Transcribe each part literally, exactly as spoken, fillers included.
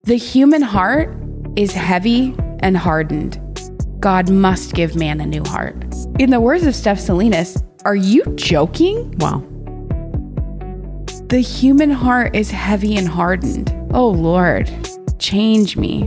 The human heart is heavy and hardened. God must give man a new heart. In the words of Steph Salinas, are you joking? Wow. The human heart is heavy and hardened. Oh Lord, change me.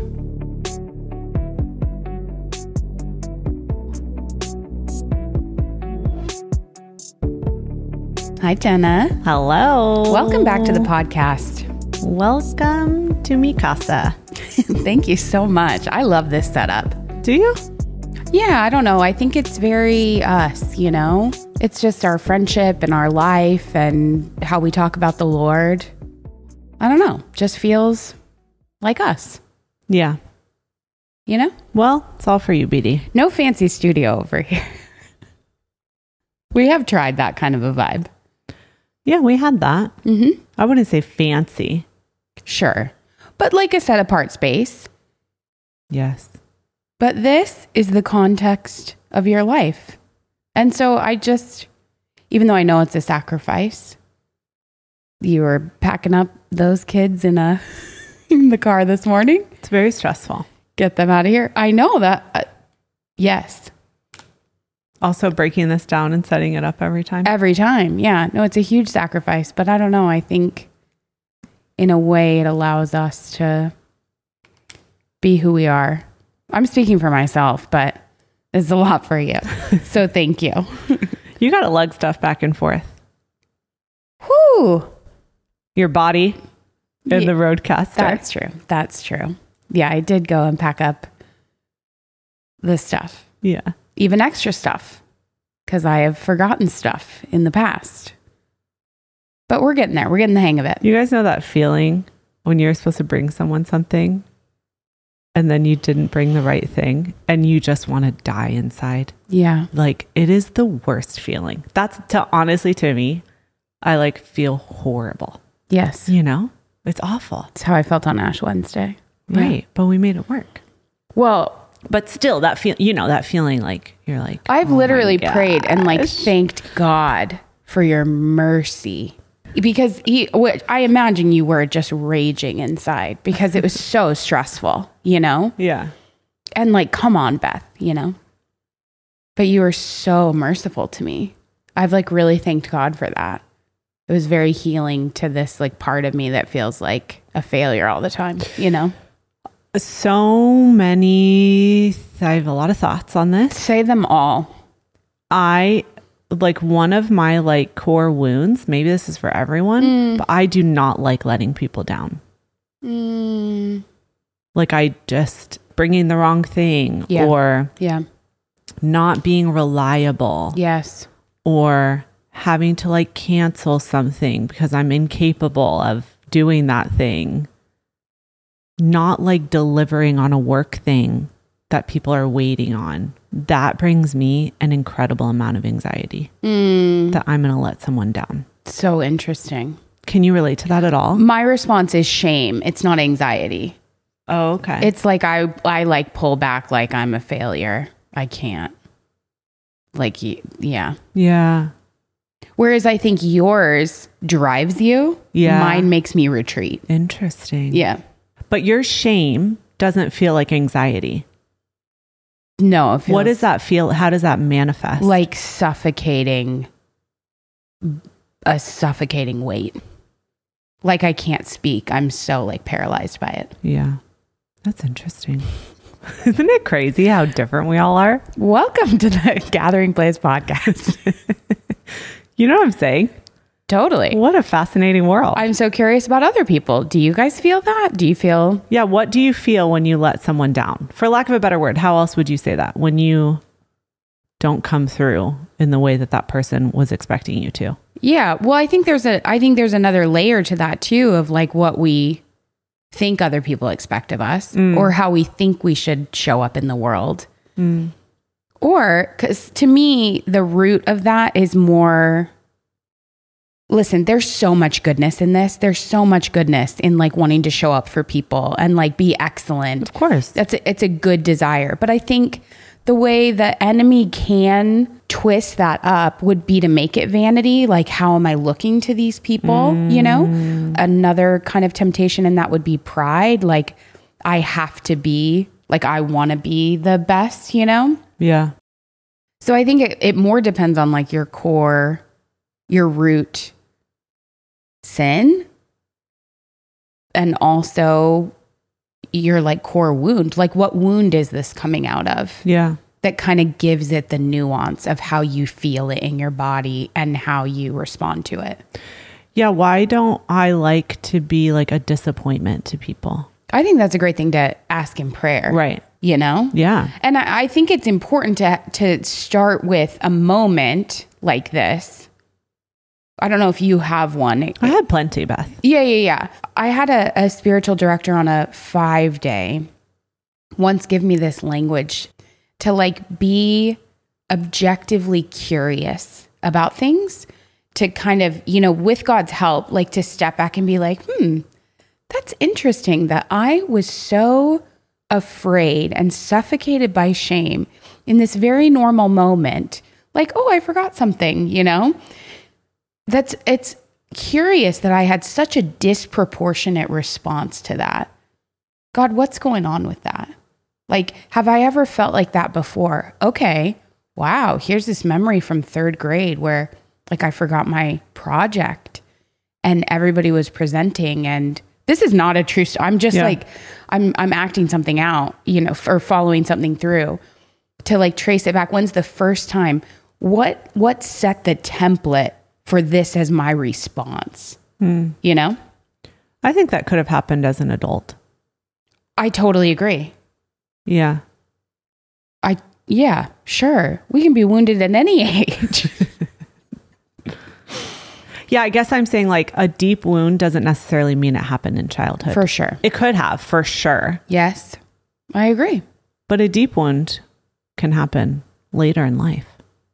Hi, Jenna. Hello. Welcome back to the podcast. Welcome to mi casa. Thank you so much. I love this setup. Do you? Yeah, I don't know. I think it's very us, you know? It's just our friendship and our life and how we talk about the Lord. I don't know. Just feels like us, Yeah. you know? Well, it's all for you, B D. No fancy studio over here. We have tried that kind of a vibe. Yeah, we had that. Mm-hmm. I wouldn't say fancy. Sure. But like a set apart space. Yes. But this is the context of your life. And so I just, even though I know it's a sacrifice, you were packing up those kids in a in the car this morning. It's very stressful. Get them out of here. I know that. Uh, yes. Also breaking this down and setting it up every time. Every time. Yeah. No, it's a huge sacrifice. But I don't know. I think in a way it allows us to be who we are. I'm speaking for myself, but it's a lot for you. So thank you. You got to lug stuff back and forth. Whew. Your body and Yeah, the roadcaster. That's true. That's true. Yeah, I did go and pack up the stuff, Yeah. even extra stuff, because I have forgotten stuff in the past. But we're getting there. We're getting the hang of it. You guys know that feeling when you're supposed to bring someone something and then you didn't bring the right thing and you just want to die inside? Yeah. Like, it is the worst feeling. That's to honestly, to me, I like feel horrible. Yes. You know, it's awful. That's how I felt on Ash Wednesday. Yeah. Right. But we made it work. Well, But still, that feel, you know, that feeling like you're like, I've oh literally my prayed and like gosh. thanked God for your mercy. Because he, which I imagine you were just raging inside because it was so stressful, you know? Yeah. And like, come on, Beth, you know? But you were so merciful to me. I've like really thanked God for that. It was very healing to this like part of me that feels like a failure all the time, you know? So many, I have a lot of thoughts on this. Say them all. I, like one of my like core wounds, maybe this is for everyone, Mm. but I do not like letting people down. Mm, Like I just bringing the wrong thing Yeah. or yeah. not being reliable Yes. or having to like cancel something because I'm incapable of doing that thing. Not like delivering on a work thing that people are waiting on. That brings me an incredible amount of anxiety Mm, that I'm going to let someone down. so interesting. Can you relate to that at all? My response is shame. It's not anxiety. Oh, okay. It's like I, I like pull back like I'm a failure. I can't. Like, y- yeah. yeah. Whereas I think yours drives you. Yeah. Mine makes me retreat. Interesting. Yeah. But your shame doesn't feel like anxiety. No. It feels What does that feel? How does that manifest? like suffocating, a suffocating weight. Like I can't speak. I'm so like paralyzed by it. Yeah. That's interesting. Isn't it crazy how different we all are? Welcome to the Gathering Place podcast. You know what I'm saying? Totally. What a fascinating world. I'm so curious about other people. Do you guys feel that? Do you feel yeah. What do you feel when you let someone down? For lack of a better word, how else would you say that? When you don't come through in the way that that person was expecting you to. Yeah, well, I think there's a I think there's another layer to that too of like what we think other people expect of us Mm. or how we think we should show up in the world. Mm. Or cuz to me the root of that is more listen, there's so much goodness in this. There's so much goodness in like wanting to show up for people and like be excellent. Of course. That's a, it's a good desire, but I think the way the enemy can twist that up would be to make it vanity. Like, how am I looking to these people? Mm. You know, another kind of temptation, and that would be pride. Like, I have to be, like, I want to be the best, you know? Yeah. So I think it, it more depends on like your core, your root sin, and also your like core wound. Like, what wound is this coming out of? Yeah. That kind of gives it the nuance of how you feel it in your body and how you respond to it. Yeah. Why don't I like to be like a disappointment to people? I think that's a great thing to ask in prayer. Right. You know? Yeah. And I, I think it's important to to start with a moment like this. I don't know if you have one. I had plenty, Beth. Yeah, yeah, yeah. I had a, a spiritual director on a five day once give me this language to like be objectively curious about things, to kind of, you know, with God's help, like to step back and be like, hmm, that's interesting that I was so afraid and suffocated by shame in this very normal moment. Like, oh, I forgot something, you know? That's, it's curious that I had such a disproportionate response to that. God, what's going on with that? Like, have I ever felt like that before? Okay, wow, here's this memory from third grade where like I forgot my project and everybody was presenting, and this is not a true story. I'm just yeah. like, I'm I'm acting something out, you know, or following something through to like trace it back. When's the first time? What what set the template for this as my response? Hmm. You know? I think that could have happened as an adult. I totally agree. Yeah. I yeah, sure. We can be wounded at any age. Yeah, I guess I'm saying like a deep wound doesn't necessarily mean it happened in childhood. For sure. It could have, for sure. Yes, I agree. But a deep wound can happen later in life.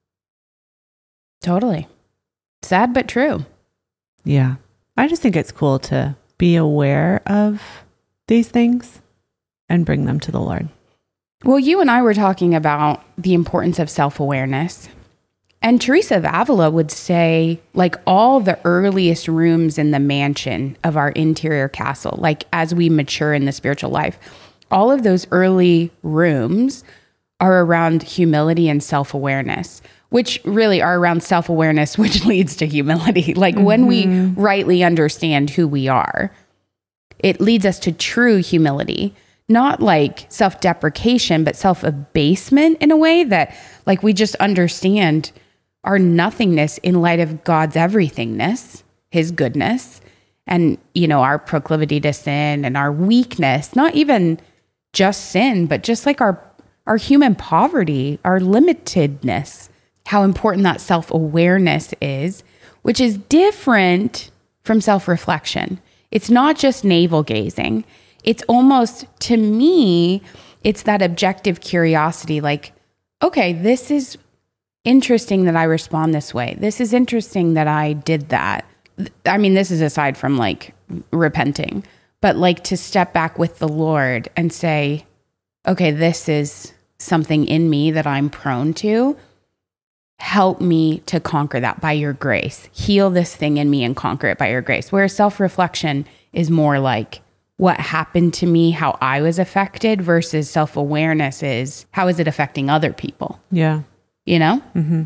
Totally. Sad, but true. Yeah. I just think it's cool to be aware of these things and bring them to the Lord. Well, you and I were talking about the importance of self-awareness. And Teresa of Avila would say, like, all the earliest rooms in the mansion of our interior castle, like as we mature in the spiritual life, all of those early rooms are around humility and self-awareness, which really are around self-awareness, which leads to humility. Like mm-hmm. when we rightly understand who we are, it leads us to true humility, not like self-deprecation, but self-abasement in a way that like we just understand our nothingness in light of God's everythingness, his goodness, and, you know, our proclivity to sin and our weakness, not even just sin, but just like our, our human poverty, our limitedness, how important that self-awareness is, which is different from self-reflection. It's not just navel gazing. It's almost, to me, it's that objective curiosity, like, okay, this is interesting that I respond this way. This is interesting that I did that. I mean, this is aside from like repenting, but like to step back with the Lord and say, okay, this is something in me that I'm prone to. Help me to conquer that by your grace. Heal this thing in me and conquer it by your grace. Whereas self-reflection is more like what happened to me, how I was affected, versus self-awareness is how is it affecting other people? Yeah. You know? Mm-hmm.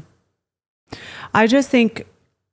I just think,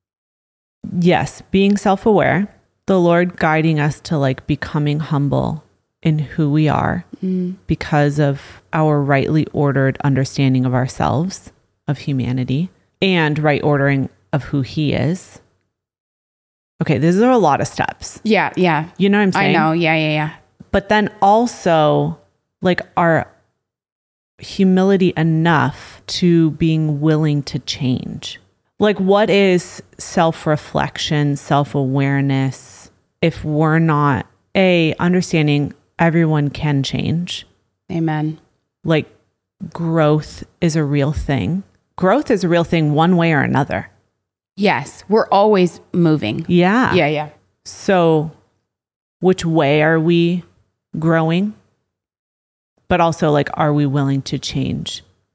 yes, being self-aware, the Lord guiding us to like becoming humble in who we are mm. because of our rightly ordered understanding of ourselves, of humanity, and right ordering of who he is. Okay, these are a lot of steps. Yeah, yeah. You know what I'm saying? I know, yeah, yeah, yeah. But then also like our humility enough to being willing to change. Like, what is self-reflection, self-awareness, if we're not, A, understanding everyone can change? Amen. Like, growth is a real thing. Growth is a real thing one way or another. Yes, we're always moving. Yeah. Yeah, yeah. So, which way are we growing? But also, like, are we willing to change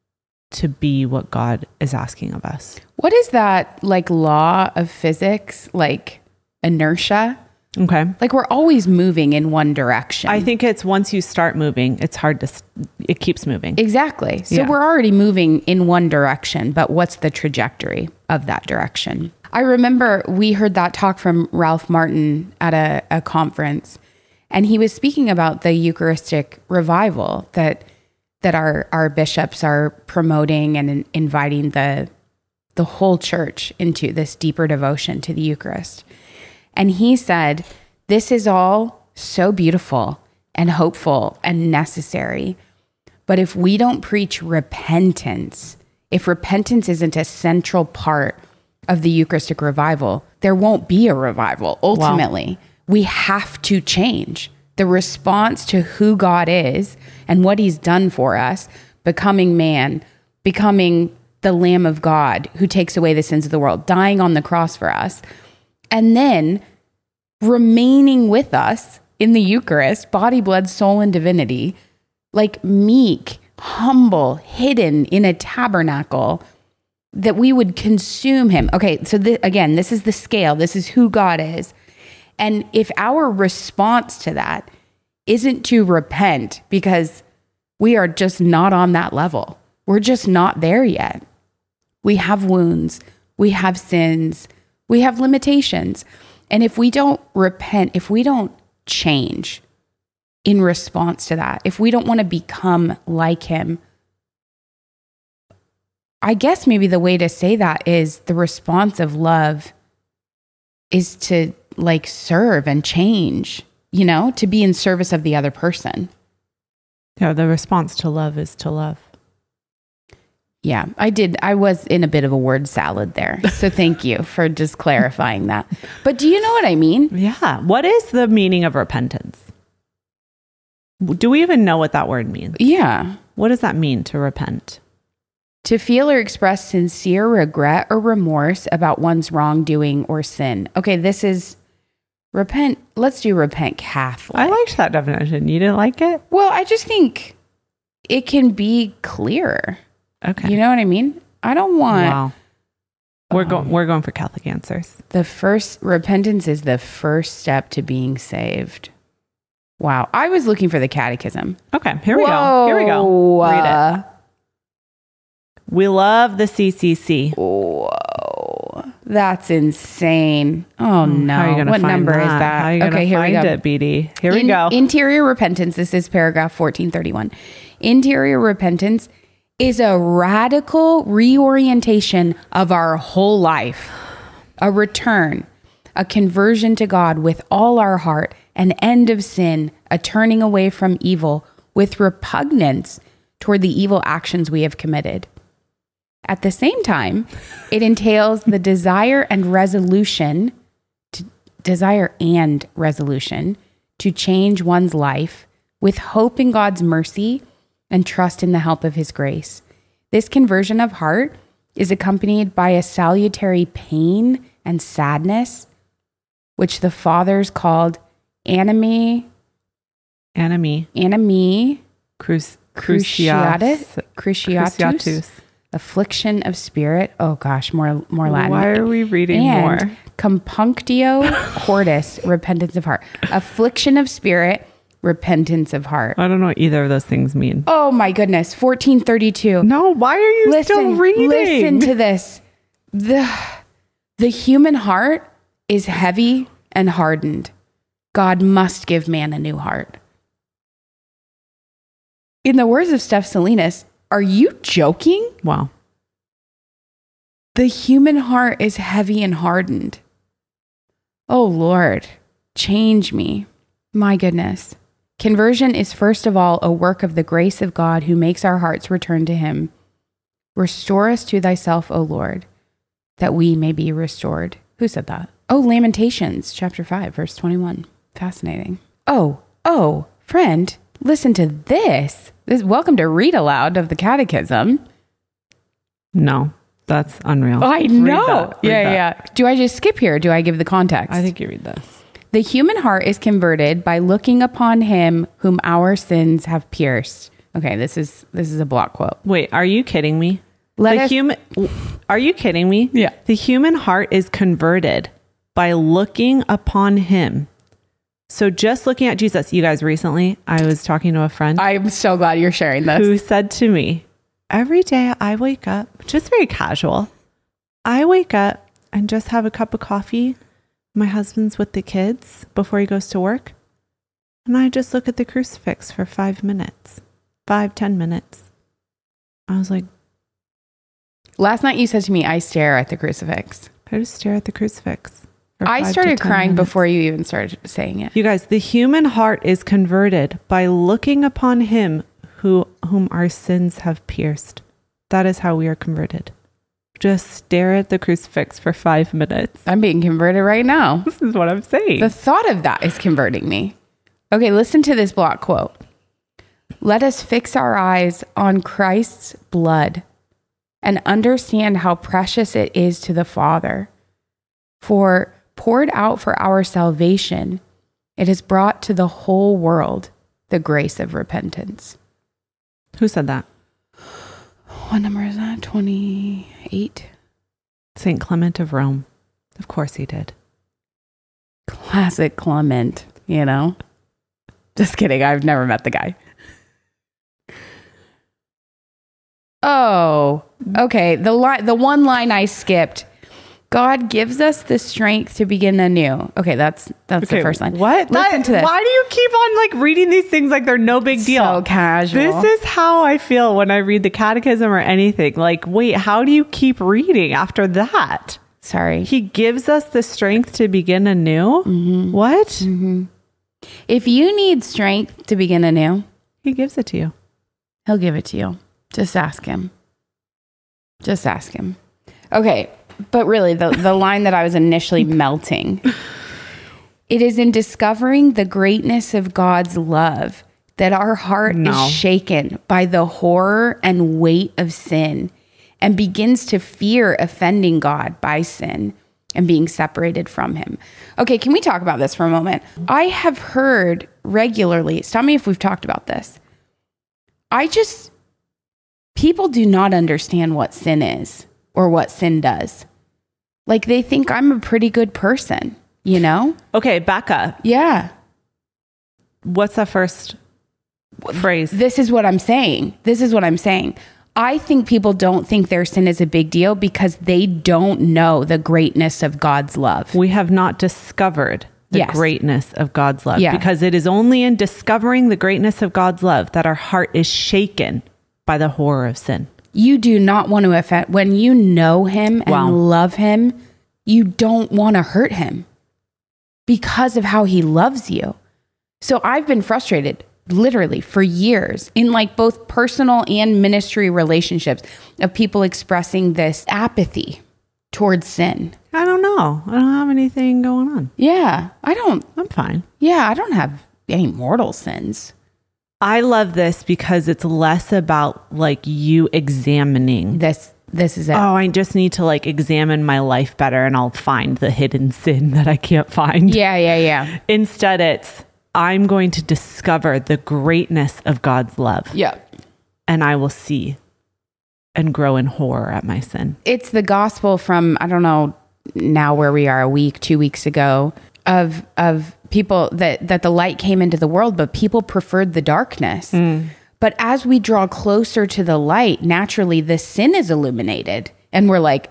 to be what God is asking of us. What is that like law of physics, like inertia? Okay. Like we're always moving in one direction. I think it's once you start moving, it's hard to, it keeps moving. Exactly. So Yeah. we're already moving in one direction, but what's the trajectory of that direction? I remember we heard that talk from Ralph Martin at a, a conference, and he was speaking about the Eucharistic revival that that our, our bishops are promoting and in, inviting the the whole church into this deeper devotion to the Eucharist. And he said, this is all so beautiful and hopeful and necessary. But if we don't preach repentance, if repentance isn't a central part of the Eucharistic revival, there won't be a revival. Ultimately, wow. We have to change the response to who God is and what he's done for us, becoming man, becoming the Lamb of God who takes away the sins of the world, dying on the cross for us, and then remaining with us in the Eucharist, body, blood, soul, and divinity, like meek, humble, hidden in a tabernacle, that we would consume him. Okay, so th- again, this is the scale. This is who God is. And if our response to that isn't to repent because we are just not on that level, we're just not there yet. We have wounds, we have sins, we have limitations. And if we don't repent, if we don't change in response to that, if we don't want to become like him, I guess maybe the way to say that is the response of love is to like serve and change, you know, to be in service of the other person. Yeah, the response to love is to love. Yeah, I did. I was in a bit of a word salad there. So thank you for just clarifying that. But do you know what I mean? Yeah. What is the meaning of repentance? Do we even know what that word means? Yeah. What does that mean to repent? To feel or express sincere regret or remorse about one's wrongdoing or sin. Okay, this is repent. Let's do repent Catholic. I liked that definition. You didn't like it? Well, I just think it can be clearer. Okay. You know what I mean? I don't want... Wow. We're, go- we're going for Catholic answers. The first... Repentance is the first step to being saved. Wow. I was looking for the catechism. Okay, here we Whoa, go. Here we go. Read uh, it. We love the C C C. Whoa. That's insane. Oh, no. How are you gonna what find number that? is that? How are you okay, here find we go. it, B D? Here we In, go. Interior repentance. This is paragraph fourteen thirty-one. Interior repentance is a radical reorientation of our whole life, a return, a conversion to God with all our heart, an end of sin, a turning away from evil with repugnance toward the evil actions we have committed. At the same time, it entails the desire and resolution, to, desire and resolution to change one's life with hope in God's mercy and trust in the help of his grace. This conversion of heart is accompanied by a salutary pain and sadness, which the fathers called animi, Animi. animi, Cruci- cruciatus, Cruciatus. cruciatus, affliction of spirit. Oh gosh, more more Latin. Why are we reading and more? Compunctio cordis, repentance of heart. Affliction of spirit, repentance of heart. I don't know what either of those things mean. Oh my goodness, fourteen thirty-two. No, why are you Listen, still reading? listen to this. The, the human heart is heavy and hardened. God must give man a new heart. In the words of Steph Salinas, are you joking? Wow. The human heart is heavy and hardened. Oh Lord, change me. My goodness. Conversion is first of all a work of the grace of God who makes our hearts return to him. Restore us to thyself, O Lord, that we may be restored. Who said that? Oh, Lamentations chapter five, verse twenty-one. Fascinating. Oh, oh, friend, listen to this. This welcome to read aloud of the catechism. No, that's unreal. I Read know. that. Read Yeah, that. yeah. Do I just skip here? Do I give the context? I think you read this. The human heart is converted by looking upon him whom our sins have pierced. Okay, this is this is a block quote. Wait, are you kidding me? Let the us- human Are you kidding me? Yeah. The human heart is converted by looking upon him. So just looking at Jesus, you guys, recently I was talking to a friend I'm so glad you're sharing this. who said to me, every day I wake up, just very casual. I wake up and just have a cup of coffee. My husband's with the kids before he goes to work. And I just look at the crucifix for five minutes, five, ten minutes. I was like, Last night you said to me, I stare at the crucifix. I just stare at the crucifix. for I five to started ten crying minutes. before you even started saying it. You guys, the human heart is converted by looking upon him who whom our sins have pierced. That is how we are converted. Just stare at the crucifix for five minutes. I'm being converted right now. This is what I'm saying. The thought of that is converting me. Okay, listen to this block quote. Let us fix our eyes on Christ's blood and understand how precious it is to the Father. For poured out for our salvation, it has brought to the whole world the grace of repentance. Who said that? What number is that? twenty-eight? Saint Clement of Rome. Of course he did. Classic Clement, you know? Just kidding. I've never met the guy. Oh, okay. The line, the one line I skipped. God gives us the strength to begin anew. Okay, that's that's Okay, the first line. What? Listen That- to this. Why do you keep on like reading these things like they're no big deal? So casual. This is how I feel when I read the catechism or anything. Like, wait, how do you keep reading after that? Sorry. He gives us the strength to begin anew. Mm-hmm. What? Mm-hmm. If you need strength to begin anew, He gives it to you. he'll give it to you. Just ask him. Just ask him. Okay, but really, the, the line that I was initially melting. It is in discovering the greatness of God's love that our heart No. is shaken by the horror and weight of sin and begins to fear offending God by sin and being separated from him. Okay, can we talk about this for a moment? I have heard regularly, stop me if we've talked about this. I just, people do not understand what sin is or what sin does. Like they think I'm a pretty good person, you know? Okay, back up. Yeah. What's that first phrase? This is what I'm saying. This is what I'm saying. I think people don't think their sin is a big deal because they don't know the greatness of God's love. We have not discovered the Yes. greatness of God's love. Yeah. Because it is only in discovering the greatness of God's love that our heart is shaken by the horror of sin. You do not want to offend. When you know him and Wow. love him, you don't want to hurt him because of how he loves you. So I've been frustrated literally for years in like both personal and ministry relationships of people expressing this apathy towards sin. I don't know. I don't have anything going on. Yeah, I don't, I'm fine. yeah, I don't have any mortal sins. I love this because it's less about like you examining. This, this is it. Oh, I just need to like examine my life better and I'll find the hidden sin that I can't find. Yeah, yeah, yeah. Instead, it's I'm going to discover the greatness of God's love Yeah. and I will see and grow in horror at my sin. It's the gospel from, I don't know now where we are, a week, two weeks ago, of of people that, that the light came into the world, but people preferred the darkness. Mm. But as we draw closer to the light, naturally the sin is illuminated. And we're like,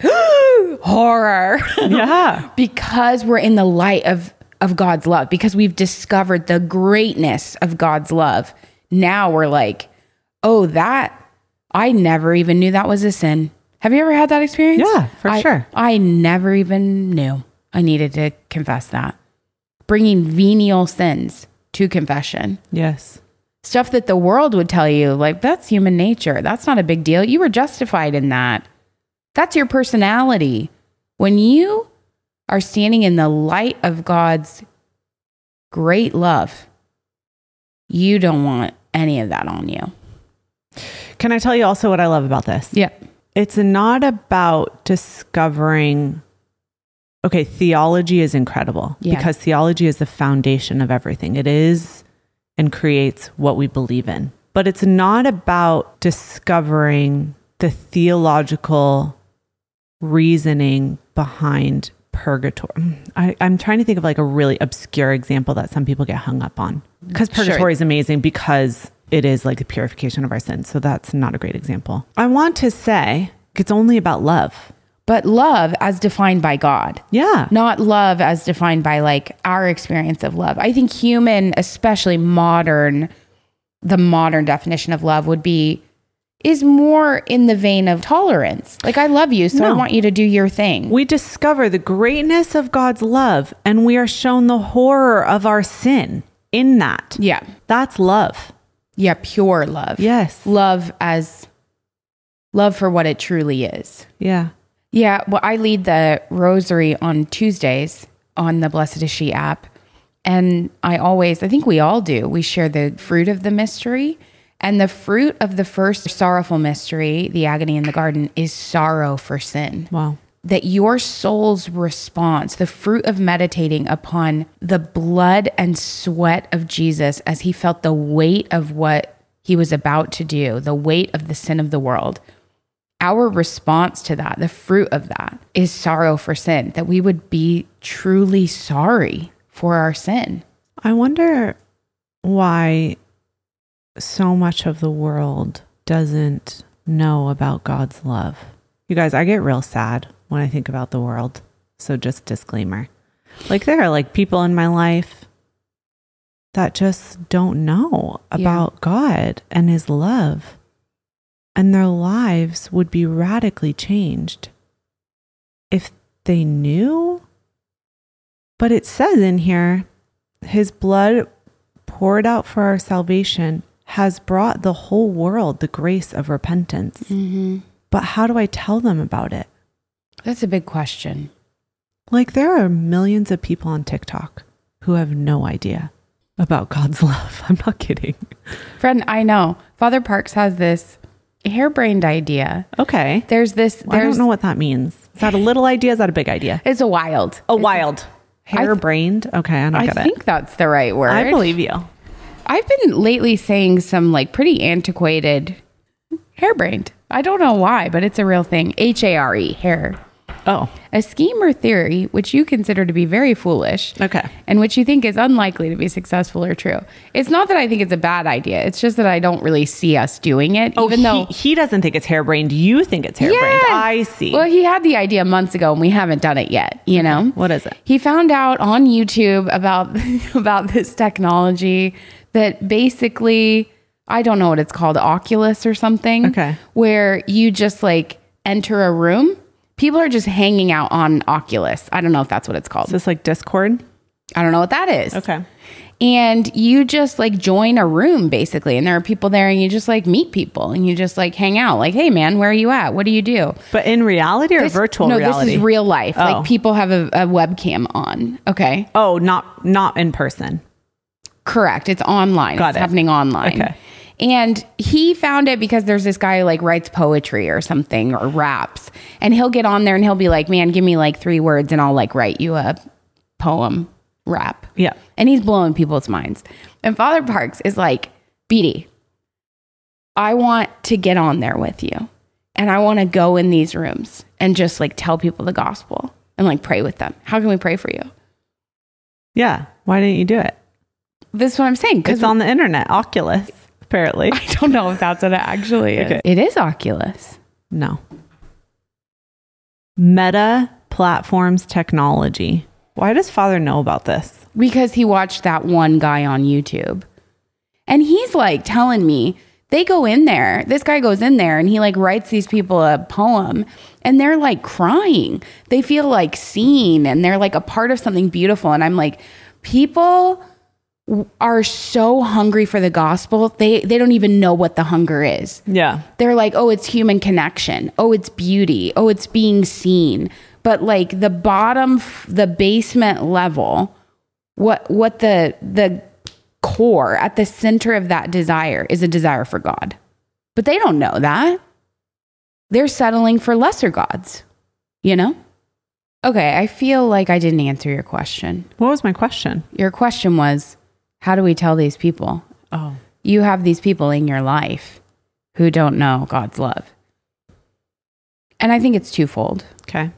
horror. Yeah. Because we're in the light of, of God's love, because we've discovered the greatness of God's love. Now we're like, oh, that, I never even knew that was a sin. Have you ever had that experience? Yeah, for I- sure. I never even knew. I needed to confess that. Bringing venial sins to confession. Yes. Stuff that the world would tell you, like, that's human nature. That's not a big deal. You were justified in that. That's your personality. When you are standing in the light of God's great love, you don't want any of that on you. Can I tell you also what I love about this? Yeah. It's not about discovering, okay, theology is incredible Yeah. because theology is the foundation of everything. It is and creates what we believe in. but it's not about discovering the theological reasoning behind purgatory. I, I'm trying to think of like a really obscure example that some people get hung up on, because purgatory sure. is amazing because it is like the purification of our sins. So that's not a great example. I want to say it's only about love. But love as defined by God. Yeah. Not love as defined by like our experience of love. I think human, especially modern, the modern definition of love would be, is more in the vein of tolerance. Like, I love you, so no. I want you to do your thing. We discover the greatness of God's love, and we are shown the horror of our sin in that. Yeah. That's love. Yeah, pure love. Yes. Love as love for what it truly is. Yeah. Yeah, well, I lead the rosary on Tuesdays on the Blessed Is She app. And I always, I think we all do, we share the fruit of the mystery. And the fruit of the first sorrowful mystery, the agony in the garden, is sorrow for sin. Wow. That your soul's response, the fruit of meditating upon the blood and sweat of Jesus as he felt the weight of what he was about to do, the weight of the sin of the world. Our response to that, the fruit of that, is sorrow for sin, that we would be truly sorry for our sin. I wonder why so much of the world doesn't know about God's love. You guys, I get real sad when I think about the world. So just disclaimer. Like, there are like people in my life that just don't know about yeah. God and his love. And their lives would be radically changed if they knew. But it says in here, his blood poured out for our salvation has brought the whole world the grace of repentance. Mm-hmm. But how do I tell them about it? That's a big question. Like, there are millions of people on TikTok who have no idea about God's love. I'm not kidding. Friend, I know. Father Parks has this harebrained idea. Okay. There's this. Well, there's, I don't know what that means. Is that a little idea? Is that a big idea? It's a wild. A it's wild. A, harebrained? Okay, I don't I get it. I think that's the right word. I believe you. I've been lately saying some like pretty antiquated harebrained. I don't know why, but it's a real thing. H A R E, hair. Oh. A scheme or theory which you consider to be very foolish. Okay. And which you think is unlikely to be successful or true. It's not that I think it's a bad idea. It's just that I don't really see us doing it. Oh, even he, though he doesn't think it's harebrained. You think it's harebrained. Yes! I see. Well, he had the idea months ago and we haven't done it yet, you know? Okay. What is it? He found out on YouTube about, about this technology that basically, I don't know what it's called, Oculus or something. Okay. Where you just like enter a room. People are just hanging out on Oculus. I don't know if that's what it's called. Is this like Discord? I don't know what that is. Okay. And you just like join a room basically. And there are people there and you just like meet people and you just like hang out. Like, hey man, where are you at? What do you do? But in reality or this, virtual no, reality? No, this is real life. Oh. Like people have a, a webcam on. Okay. Oh, not not in person. Correct. It's online. Got it's it. happening online. Okay. And he found it because there's this guy who like writes poetry or something or raps. And he'll get on there and he'll be like, man, give me like three words and I'll like write you a poem rap. Yeah. And he's blowing people's minds. And Father Parks is like, Beatty, I want to get on there with you. And I want to go in these rooms and just like tell people the gospel and like pray with them. How can we pray for you? Yeah. Why didn't you do it? This is what I'm saying. It's on the internet. Oculus, apparently. I don't know if that's what it actually is. Okay. It is Oculus. No. Meta Platforms Technology. Why does Father know about this? Because he watched that one guy on YouTube. And he's like telling me, they go in there, this guy goes in there and he like writes these people a poem and they're like crying. They feel like seen and they're like a part of something beautiful. And I'm like, people are so hungry for the gospel. They they don't even know what the hunger is. Yeah. They're like, oh, it's human connection. Oh, it's beauty. Oh, it's being seen. But like the bottom, the basement level, what what the the core at the center of that desire is a desire for God. But they don't know that. They're settling for lesser gods, you know? Okay, I feel like I didn't answer your question. What was my question? Your question was, how do we tell these people? Oh. you have these people in your life who don't know God's love. And I think it's twofold. Okay.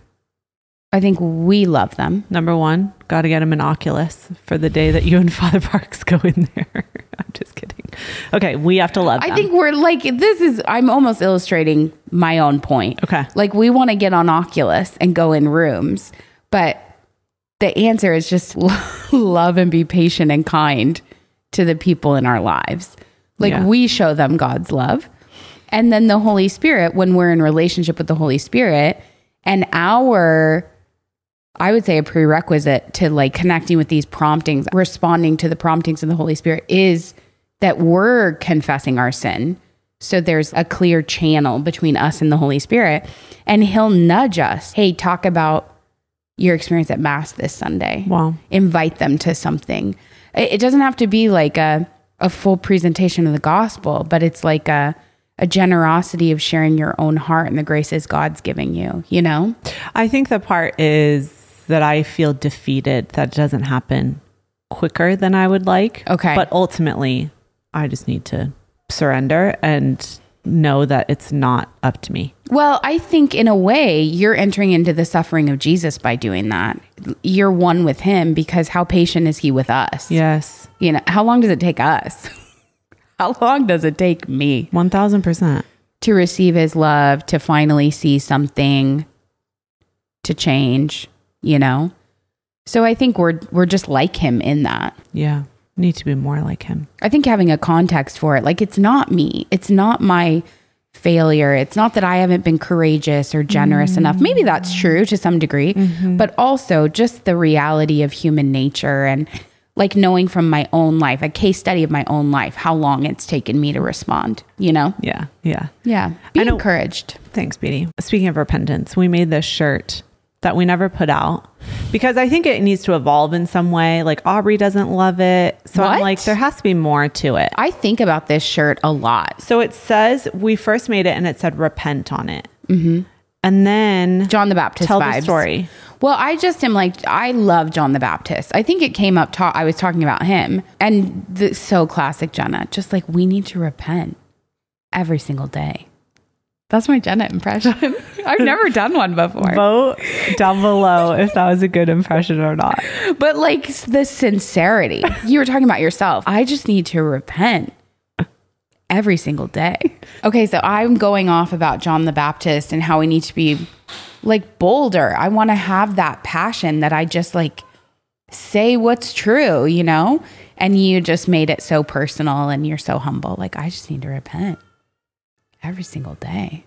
I think we love them. Number one, got to get him an Oculus for the day that you and Father Parks go in there. I'm just kidding. Okay, we have to love them. I think we're like, this is, I'm almost illustrating my own point. Okay. Like we want to get on Oculus and go in rooms, but the answer is just love and be patient and kind to the people in our lives. Like Yeah. we show them God's love. And then the Holy Spirit, when we're in relationship with the Holy Spirit, and our, I would say a prerequisite to like connecting with these promptings, responding to the promptings of the Holy Spirit, is that we're confessing our sin. So there's a clear channel between us and the Holy Spirit. And he'll nudge us. Hey, talk about your experience at Mass this Sunday. Wow. Invite them to something. It, it doesn't have to be like a, a full presentation of the gospel, but it's like a, a generosity of sharing your own heart and the graces God's giving you, you know? I think the part is that I feel defeated that it doesn't happen quicker than I would like. Okay. But ultimately, I just need to surrender and know that it's not up to me. Well, I think in a way, you're entering into the suffering of Jesus by doing that. You're one with him because how patient is he with us? Yes. You know, how long does it take us? How long does it take me one thousand percent to receive his love, to finally see something to change, you know? So I think we're we're just like him in that. Yeah. Need to be more like him. I think having a context for it, like it's not me. It's not my failure. It's not that I haven't been courageous or generous mm-hmm. enough. Maybe that's true to some degree, mm-hmm. but also just the reality of human nature and like knowing from my own life, a case study of my own life, how long it's taken me to respond, you know? Yeah. Yeah. Yeah. Be encouraged. Thanks, Beatty. Speaking of repentance, we made this shirt that we never put out because I think it needs to evolve in some way. Like Aubrey doesn't love it. So What? I'm like, there has to be more to it. I think about this shirt a lot. So it says, we first made it and it said repent on it. Mm-hmm. And then John the Baptist tell vibes. the story. Well, I just am like, I love John the Baptist. I think it came up, ta- I was talking about him. And the, so classic Jenna, just like we need to repent every single day. That's my Jenna impression. I've never done one before. Vote down below if that was a good impression or not. But like the sincerity, you were talking about yourself. I just need to repent every single day. Okay, so I'm going off about John the Baptist and how we need to be like bolder. I want to have that passion that I just like say what's true, you know? And you just made it so personal and you're so humble. Like, I just need to repent every single day.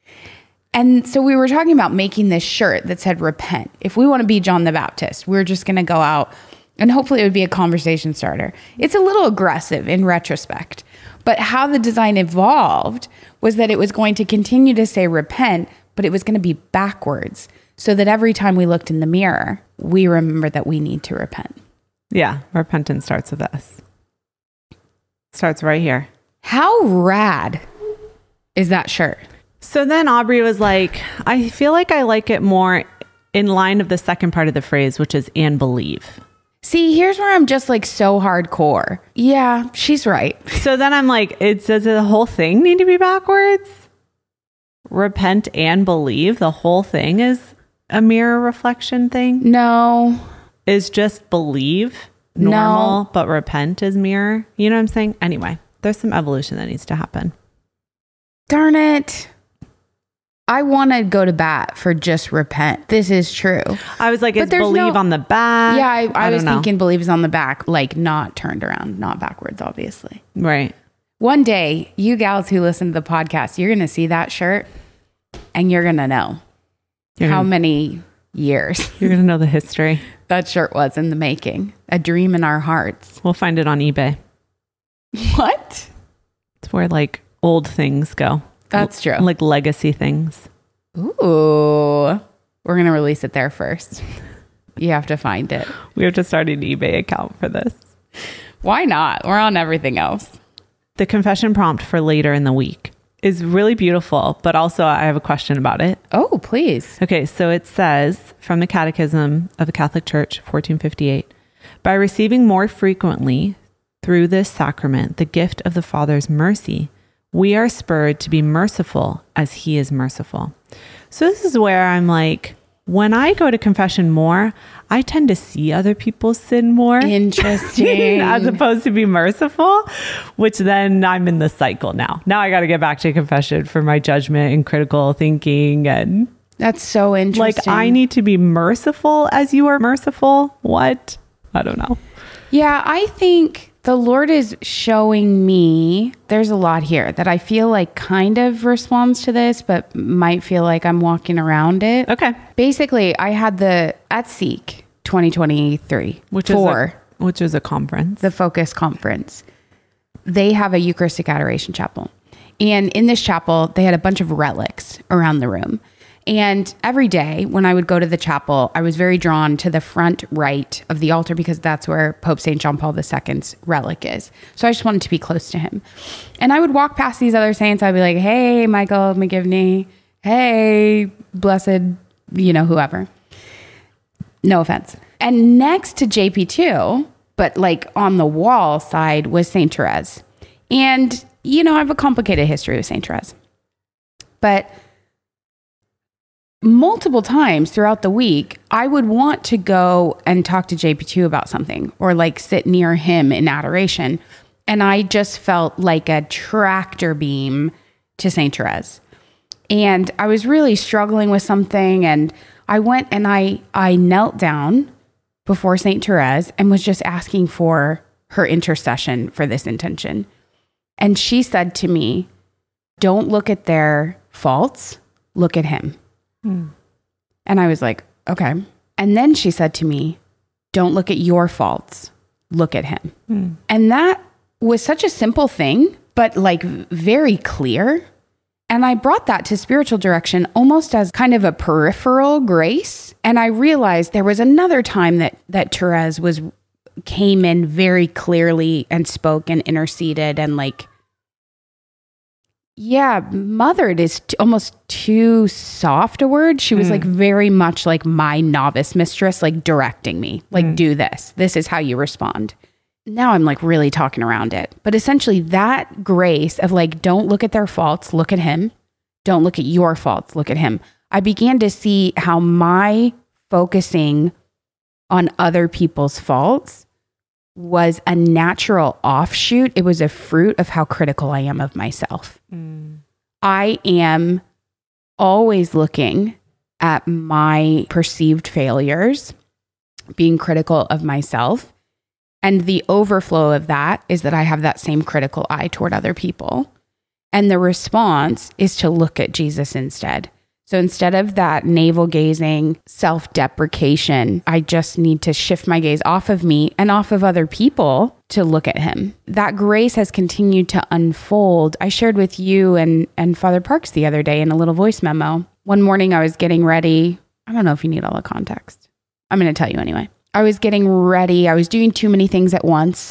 And so we were talking about making this shirt that said repent. If we want to be John the Baptist, we're just going to go out and hopefully it would be a conversation starter. It's a little aggressive in retrospect, but how the design evolved was that it was going to continue to say repent, but it was going to be backwards so that every time we looked in the mirror, we remember that we need to repent. Yeah, repentance starts with us. Starts right here. How rad is that shirt? So then Aubrey was like, I feel like I like it more in line of the second part of the phrase, which is and believe. See, here's where I'm just like so hardcore. Yeah, she's right. So then I'm like, it does the whole thing need to be backwards? Repent and believe. The whole thing is a mirror reflection thing. No. Is just believe normal, No. but repent is mirror. You know what I'm saying? Anyway, there's some evolution that needs to happen. Darn it. I want to go to bat for just repent. This is true. I was like, But it's there's believe no- on the back. Yeah, I, I, I was don't know. thinking believe is on the back, like not turned around, not backwards, obviously. Right. One day, you gals who listen to the podcast, you're going to see that shirt and you're going to know You're how gonna, many years You're going to know the history. that shirt was in the making. A dream in our hearts. We'll find it on eBay. What? It's where like old things go. That's true. Like legacy things. Ooh. We're going to release it there first. You have to find it. We have to start an eBay account for this. Why not? We're on everything else. The confession prompt for later in the week is really beautiful, but also I have a question about it. Oh, please. Okay, so it says from the Catechism of the Catholic Church, fourteen fifty-eight, by receiving more frequently through this sacrament, the gift of the Father's mercy, we are spurred to be merciful as he is merciful. So this is where I'm like, when I go to confession more, I tend to see other people's sin more. Interesting. As opposed to be merciful, which then I'm in the cycle now. Now I got to get back to confession for my judgment and critical thinking. And that's so interesting. Like, I need to be merciful as you are merciful. What? I don't know. Yeah, I think the Lord is showing me, there's a lot here that I feel like kind of responds to this, but might feel like I'm walking around it. Okay. Basically, I had the, at Seek twenty twenty-three, which for is a, which is a conference. The Focus Conference. They have a Eucharistic Adoration Chapel. And in this chapel, they had a bunch of relics around the room. And every day when I would go to the chapel, I was very drawn to the front right of the altar because that's where Pope Saint John Paul the Second's relic is. So I just wanted to be close to him. And I would walk past these other saints. I'd be like, hey, Michael McGivney. Hey, blessed, you know, whoever. No offense. And next to J P two, but like on the wall side, was Saint Therese. And, you know, I have a complicated history with Saint Therese. But multiple times throughout the week, I would want to go and talk to J P two about something or like sit near him in adoration. And I just felt like a tractor beam to Saint Therese. And I was really struggling with something. And I went and I, I knelt down before Saint Therese and was just asking for her intercession for this intention. And she said to me, don't look at their faults, look at him. Hmm. And I was like, okay. And then she said to me, don't look at your faults, look at him. Hmm. And that was such a simple thing, but like very clear. And I brought that to spiritual direction almost as kind of a peripheral grace. And I realized there was another time that that Therese was came in very clearly and spoke and interceded and like, yeah, mothered is t- almost too soft a word. She was mm. like very much like my novice mistress, like directing me, like mm. do this. This is how you respond. Now I'm like really talking around it. But essentially that grace of like, don't look at their faults, look at him. Don't look at your faults, look at him. I began to see how my focusing on other people's faults was a natural offshoot. It was a fruit of how critical I am of myself. Mm. I am always looking at my perceived failures, being critical of myself. And the overflow of that is that I have that same critical eye toward other people. And the response is to look at Jesus instead. So instead of that navel gazing, self-deprecation, I just need to shift my gaze off of me and off of other people to look at him. That grace has continued to unfold. I shared with you and, and Father Parks the other day in a little voice memo. One morning I was getting ready. I don't know if you need all the context. I'm going to tell you anyway. I was getting ready. I was doing too many things at once,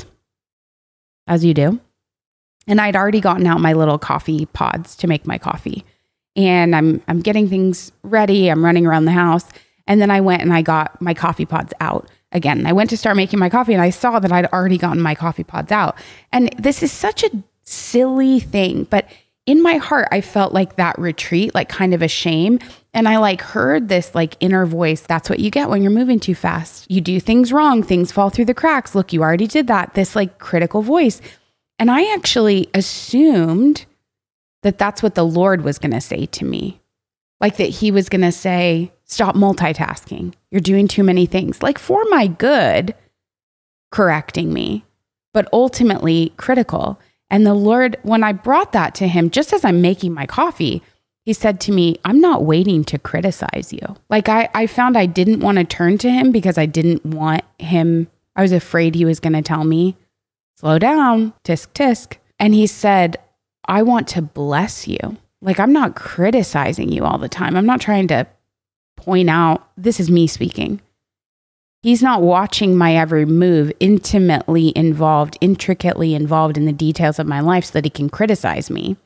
as you do. And I'd already gotten out my little coffee pods to make my coffee. And I'm I'm getting things ready. I'm running around the house. And then I went and I got my coffee pods out again. I went to start making my coffee and I saw that I'd already gotten my coffee pods out. And this is such a silly thing. But in my heart, I felt like that retreat, like kind of a shame. And I like heard this like inner voice. That's what you get when you're moving too fast. You do things wrong. Things fall through the cracks. Look, you already did that. This like critical voice. And I actually assumed that that's what the Lord was going to say to me. Like that he was going to say, stop multitasking. You're doing too many things. Like for my good, correcting me, but ultimately critical. And the Lord, when I brought that to him, just as I'm making my coffee, he said to me, I'm not waiting to criticize you. Like I, I found I didn't want to turn to him because I didn't want him. I was afraid he was going to tell me, slow down, tisk, tisk. And he said, I want to bless you. Like, I'm not criticizing you all the time. I'm not trying to point out, this is me speaking. He's not watching my every move, intimately involved, intricately involved in the details of my life so that he can criticize me.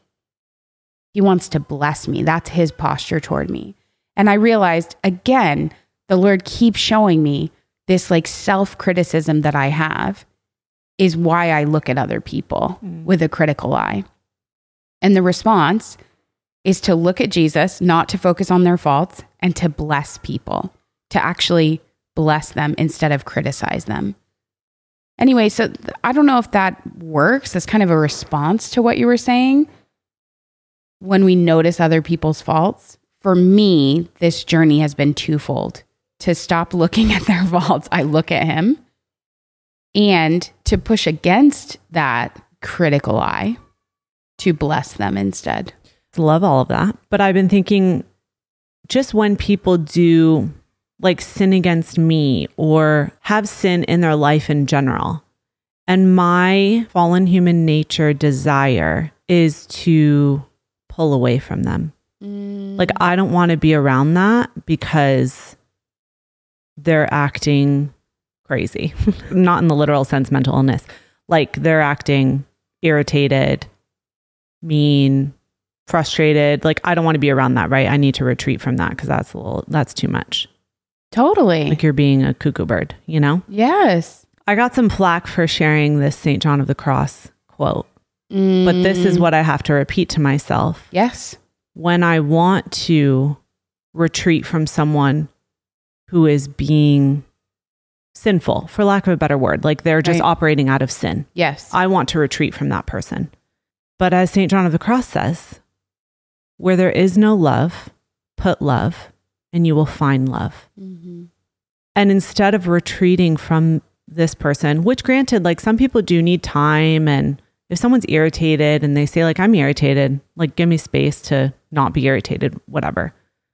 He wants to bless me. That's his posture toward me. And I realized, again, the Lord keeps showing me this like self-criticism that I have is why I look at other people mm. with a critical eye. And the response is to look at Jesus, not to focus on their faults, and to bless people, to actually bless them instead of criticize them. Anyway, so th- I don't know if that works. That's kind of a response to what you were saying. When we notice other people's faults, for me, this journey has been twofold. To stop looking at their faults, I look at him. And to push against that critical eye, to bless them instead. Love all of that. But I've been thinking, just when people do like sin against me or have sin in their life in general, and my fallen human nature desire is to pull away from them. Mm. Like, I don't want to be around that because they're acting crazy. Not in the literal sense, mental illness. Like, they're acting irritated, mean, frustrated. Like, I don't want to be around that, right? I need to retreat from that because that's a little, that's too much. Totally. Like you're being a cuckoo bird, you know? Yes. I got some flack for sharing this Saint John of the Cross quote, mm. but this is what I have to repeat to myself. Yes. When I want to retreat from someone who is being sinful, for lack of a better word, like they're just right. operating out of sin. Yes. I want to retreat from that person. But as Saint John of the Cross says, where there is no love, put love, and you will find love. Mm-hmm. And instead of retreating from this person, which granted, like some people do need time, and if someone's irritated and they say like, I'm irritated, like give me space to not be irritated, whatever.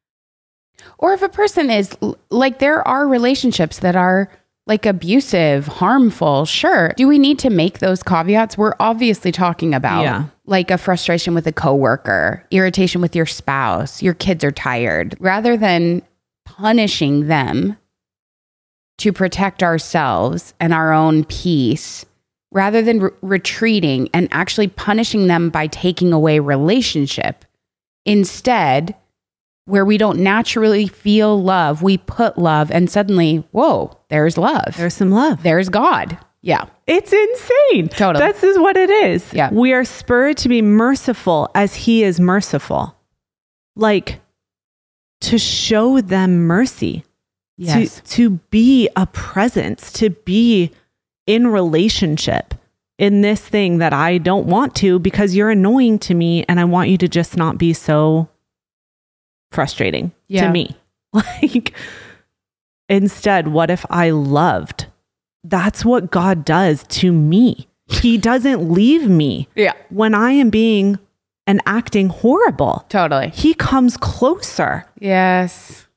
Or if a person is like, there are relationships that are like abusive, harmful, sure. Do we need to make those caveats? We're obviously talking about yeah. like a frustration with a coworker, irritation with your spouse, your kids are tired. Rather than punishing them to protect ourselves and our own peace, rather than re- retreating and actually punishing them by taking away relationship, instead, where we don't naturally feel love, we put love, and suddenly, whoa, there's love. There's some love. There's God. Yeah. It's insane. Totally. This is what it is. Yeah. We are spurred to be merciful as he is merciful. Like, to show them mercy. Yes. To, to be a presence, to be in relationship in this thing that I don't want to because you're annoying to me and I want you to just not be so frustrating yeah. to me. Like, instead, what if I loved? That's what God does to me. He doesn't leave me yeah. when I am being and acting horrible. Totally. He comes closer. Yes.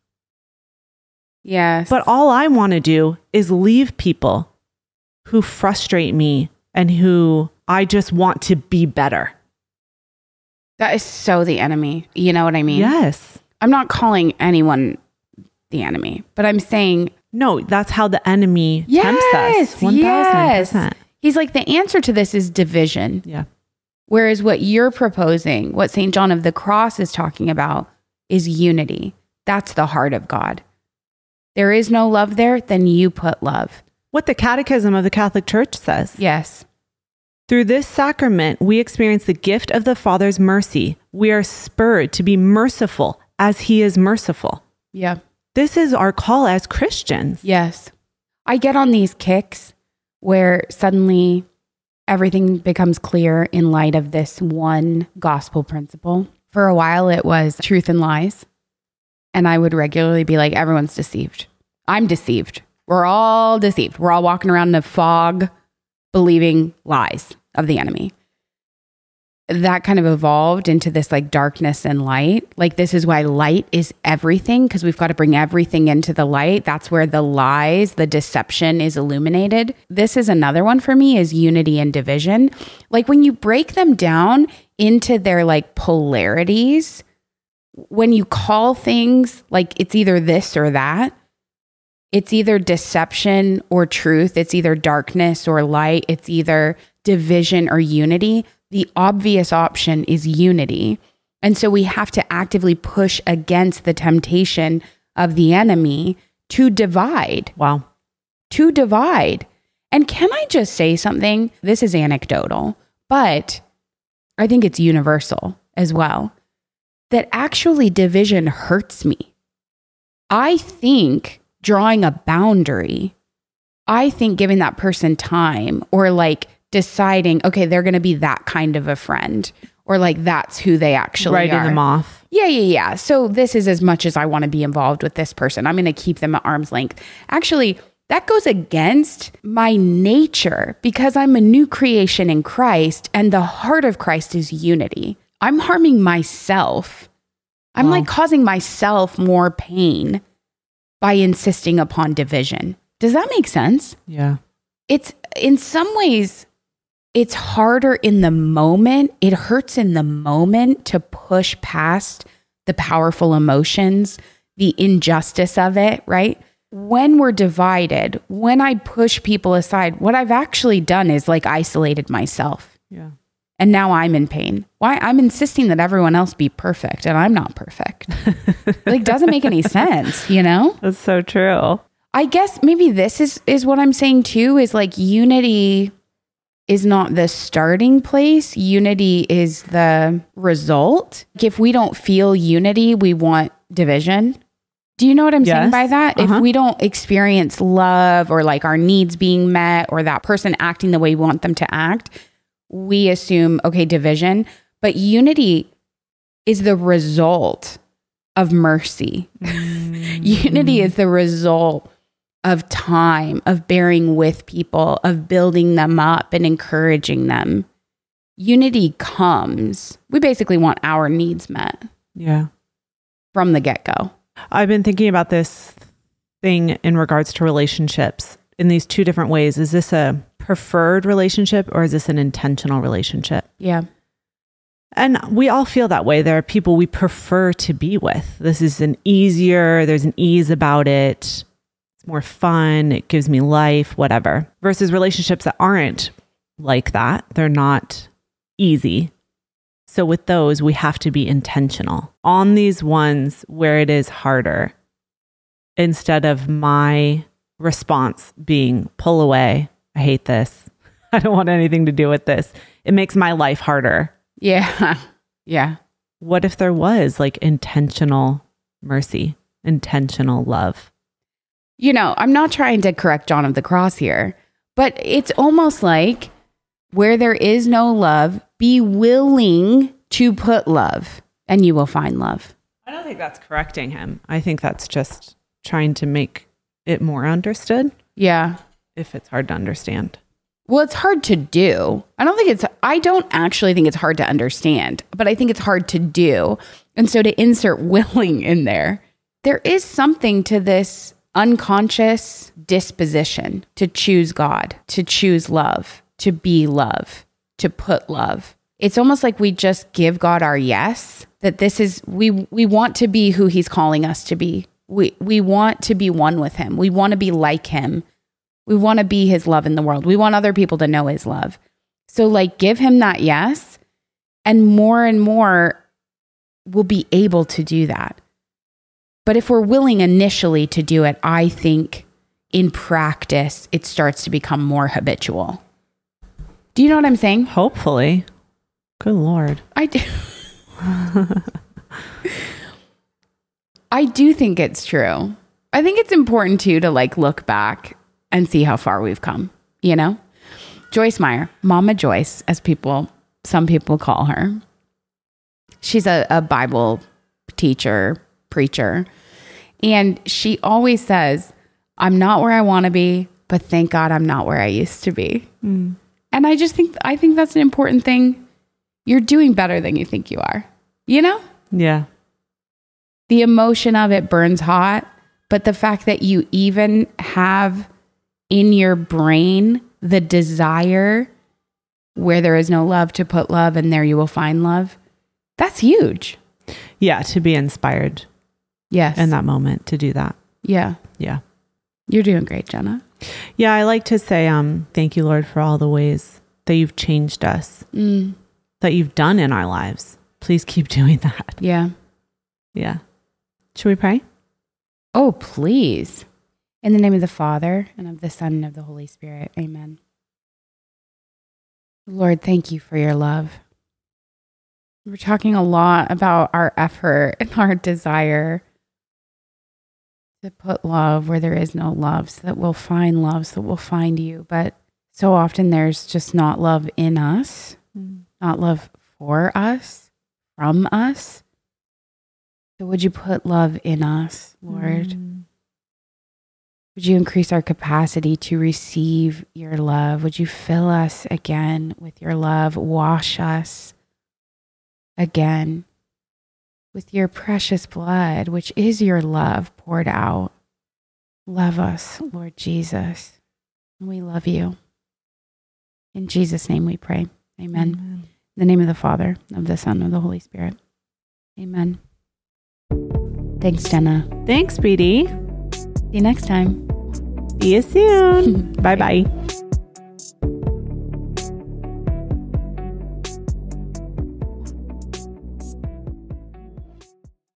Yes. But all I want to do is leave people who frustrate me and who I just want to be better. That is so the enemy. You know what I mean? Yes. I'm not calling anyone the enemy, but I'm saying... No, that's how the enemy yes, tempts us. one thousand percent. Yes. He's like, the answer to this is division. Yeah. Whereas what you're proposing, what Saint John of the Cross is talking about, is unity. That's the heart of God. There is no love there, then you put love. What the Catechism of the Catholic Church says. Yes. Through this sacrament, we experience the gift of the Father's mercy. We are spurred to be merciful as he is merciful. Yeah. This is our call as Christians. Yes. I get on these kicks where suddenly everything becomes clear in light of this one gospel principle. For a while, it was truth and lies. And I would regularly be like, everyone's deceived. I'm deceived. We're all deceived. We're all walking around in a fog, believing lies of the enemy. That kind of evolved into this like darkness and light. Like, this is why light is everything, because we've got to bring everything into the light. That's where the lies, the deception is illuminated. This is another one for me, is unity and division. Like, when you break them down into their like polarities, when you call things like it's either this or that, it's either deception or truth, it's either darkness or light, it's either division or unity. The obvious option is unity. And so we have to actively push against the temptation of the enemy to divide. Wow. To divide. And can I just say something? This is anecdotal, but I think it's universal as well, that actually division hurts me. I think drawing a boundary, I think giving that person time, or like deciding, okay, they're going to be that kind of a friend, or like that's who they actually Writing are. them off. Yeah, yeah, yeah. So this is as much as I want to be involved with this person. I'm going to keep them at arm's length. Actually, that goes against my nature because I'm a new creation in Christ, and the heart of Christ is unity. I'm harming myself. I'm Wow. like causing myself more pain by insisting upon division. Does that make sense? Yeah. It's in some ways, it's harder in the moment. It hurts in the moment to push past the powerful emotions, the injustice of it, right? When we're divided, when I push people aside, what I've actually done is like isolated myself. Yeah. And now I'm in pain. Why? I'm insisting that everyone else be perfect and I'm not perfect. Like, doesn't make any sense, you know? That's so true. I guess maybe this is, is what I'm saying too, is like unity is not the starting place. Unity is the result. If we don't feel unity, we want division. Do you know what I'm Yes. saying by that? Uh-huh. If we don't experience love or like our needs being met or that person acting the way we want them to act, we assume, okay, division. But unity is the result of mercy. Mm. Unity is the result of time, of bearing with people, of building them up and encouraging them. Unity comes. We basically want our needs met Yeah. from the get-go. I've been thinking about this thing in regards to relationships in these two different ways. Is this a preferred relationship or is this an intentional relationship? Yeah. And we all feel that way. There are people we prefer to be with. This is an easier, there's an ease about it. It's more fun. It gives me life, whatever. Versus relationships that aren't like that. They're not easy. So with those, we have to be intentional on these ones where it is harder, instead of my response being pull away. I hate this. I don't want anything to do with this. It makes my life harder. Yeah. Yeah. What if there was like intentional mercy, intentional love? You know, I'm not trying to correct John of the Cross here, but it's almost like where there is no love, be willing to put love and you will find love. I don't think that's correcting him. I think that's just trying to make it more understood Yeah. if it's hard to understand. Well, it's hard to do. I don't think it's, I don't actually think it's hard to understand, but I think it's hard to do. And so to insert willing in there, there is something to this unconscious disposition to choose God, to choose love, to be love, to put love. It's almost like we just give God our yes, that this is, we we want to be who he's calling us to be. We we want to be one with him. We want to be like him. We want to be his love in the world. We want other people to know his love. So like give him that yes, and more and more we'll be able to do that. But if we're willing initially to do it, I think in practice, it starts to become more habitual. Do you know what I'm saying? Hopefully. Good Lord. I do. I do think it's true. I think it's important too to like look back and see how far we've come, you know? Joyce Meyer, Mama Joyce, as people, some people call her. She's a, a Bible teacher, preacher. And she always says, I'm not where I want to be, but thank God I'm not where I used to be. Mm. And I just think, I think that's an important thing. You're doing better than you think you are, you know? Yeah. The emotion of it burns hot, but the fact that you even have in your brain the desire where there is no love to put love and there you will find love, that's huge. Yeah. To be inspired Yes. in that moment to do that. Yeah. Yeah. You're doing great, Jenna. Yeah. I like to say, um, thank you, Lord, for all the ways that you've changed us, Mm, that you've done in our lives. Please keep doing that. yeah. Yeah. Should we pray? Oh, please. In the name of the Father, and of the Son, and of the Holy Spirit. Amen. Lord, thank you for your love. We're talking a lot about our effort and our desire to put love where there is no love, so that we'll find love, so that we'll find you. But so often there's just not love in us, mm. not love for us, from us. So would you put love in us, Lord? Mm. Would you increase our capacity to receive your love? Would you fill us again with your love? Wash us again with your precious blood, which is your love poured out. Love us, Lord Jesus. We love you. In Jesus' name we pray. Amen. Amen. In the name of the Father, of the Son, of the Holy Spirit. Amen. Thanks, Jenna. Thanks, Speedy. See you next time. See you soon. Bye-bye.